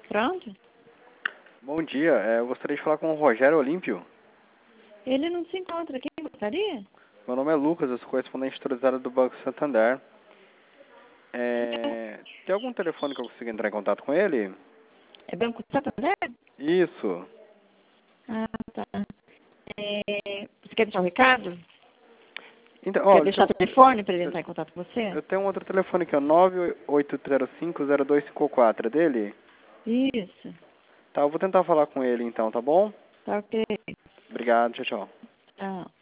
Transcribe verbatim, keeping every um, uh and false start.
Pronto? Bom dia, é, eu gostaria de falar com o Rogério Olímpio. Ele não se encontra aqui, gostaria? Meu nome é Lucas, eu sou correspondente autorizado do Banco Santander. É, tem algum telefone que eu consiga entrar em contato com ele? É Banco Santander? Isso. Ah, tá. É, você quer deixar um recado? Então, Quer ó, deixa deixar eu, o telefone para ele eu, entrar em contato com você? eu tenho um outro telefone aqui, ó, nove oito zero cinco zero dois cinco quatro, é dele? Isso. Tá, eu vou tentar falar com ele então, tá bom? Tá ok. Obrigado, tchau, tchau. Tchau.